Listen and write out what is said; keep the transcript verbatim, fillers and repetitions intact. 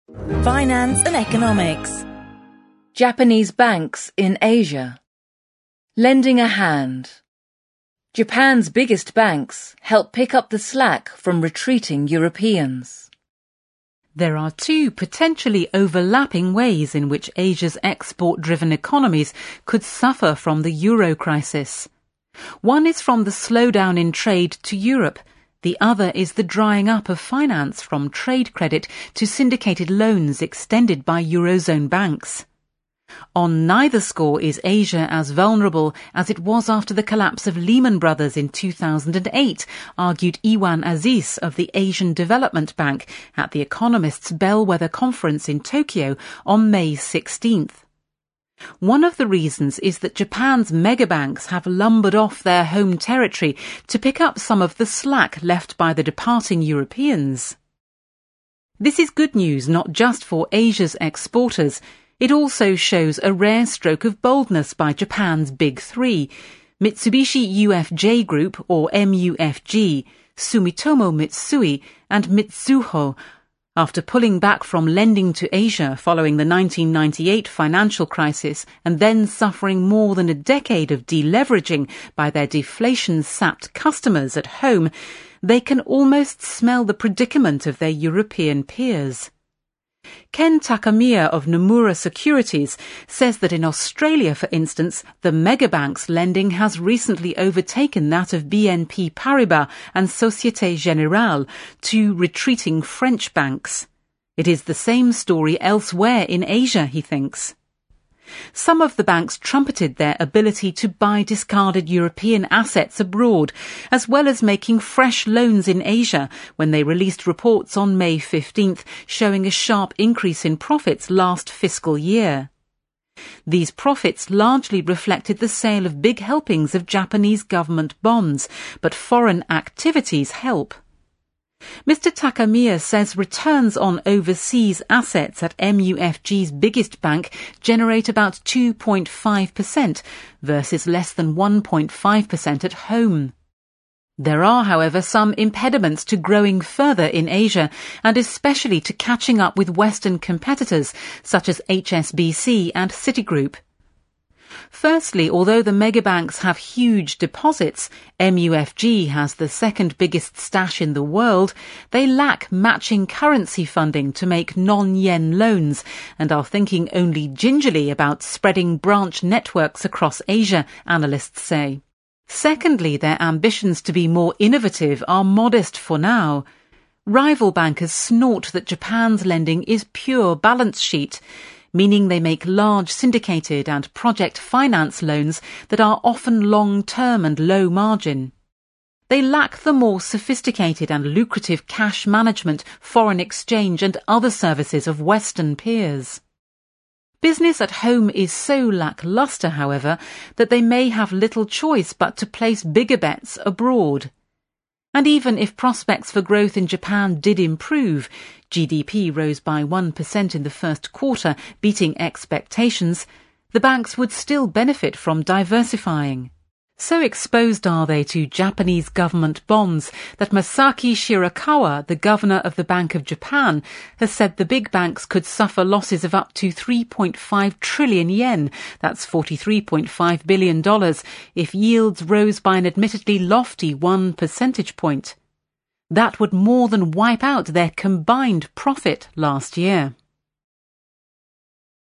Finance and economics. Japanese banks in Asia. Lending a hand. Japan's biggest banks help pick up the slack from retreating Europeans. There are two potentially overlapping ways in which Asia's export-driven economies could suffer from the euro crisis. One is from the slowdown in trade to Europe. The other is the drying up of finance from trade credit to syndicated loans extended by Eurozone banks. On neither score is Asia as vulnerable as it was after the collapse of Lehman Brothers in two thousand eight, argued Iwan Aziz of the Asian Development Bank at The Economist's Bellwether Conference in Tokyo on May sixteenth. One of the reasons is that Japan's megabanks have lumbered off their home territory to pick up some of the slack left by the departing Europeans. This is good news not just for Asia's exporters. It also shows a rare stroke of boldness by Japan's Big Three, Mitsubishi U F J Group, or M U F G, Sumitomo Mitsui, and Mitsuho, after pulling back from lending to Asia following the nineteen ninety-eight financial crisis and then suffering more than a decade of deleveraging by their deflation-sapped customers at home, they can almost smell the predicament of their European peers. Ken Takamiya of Nomura Securities says that in Australia, for instance, the megabanks' lending has recently overtaken that of B N P Paribas and Société Générale, two retreating French banks. It is the same story elsewhere in Asia, he thinks. Some of the banks trumpeted their ability to buy discarded European assets abroad, as well as making fresh loans in Asia when they released reports on May fifteenth showing a sharp increase in profits last fiscal year. These profits largely reflected the sale of big helpings of Japanese government bonds, but foreign activities help. Mister Takamiya says returns on overseas assets at M U F G's biggest bank generate about two point five percent versus less than one point five percent at home. There are, however, some impediments to growing further in Asia and especially to catching up with Western competitors such as H S B C and Citigroup. Firstly, although the megabanks have huge deposits, M U F G has the second biggest stash in the world, they lack matching currency funding to make non-yen loans and are thinking only gingerly about spreading branch networks across Asia, analysts say. Secondly, their ambitions to be more innovative are modest for now. Rival bankers snort that Japan's lending is pure balance sheet, meaning they make large syndicated and project finance loans that are often long-term and low margin. They lack the more sophisticated and lucrative cash management, foreign exchange and other services of Western peers. Business at home is so lackluster, however, that they may have little choice but to place bigger bets abroad. And even if prospects for growth in Japan did improve, G D P rose by one percent in the first quarter, beating expectations, the banks would still benefit from diversifying. So exposed are they to Japanese government bonds that Masaki Shirakawa, the governor of the Bank of Japan, has said the big banks could suffer losses of up to three point five trillion yen, that's forty-three point five billion dollars, if yields rose by an admittedly lofty one percentage point. That would more than wipe out their combined profit last year.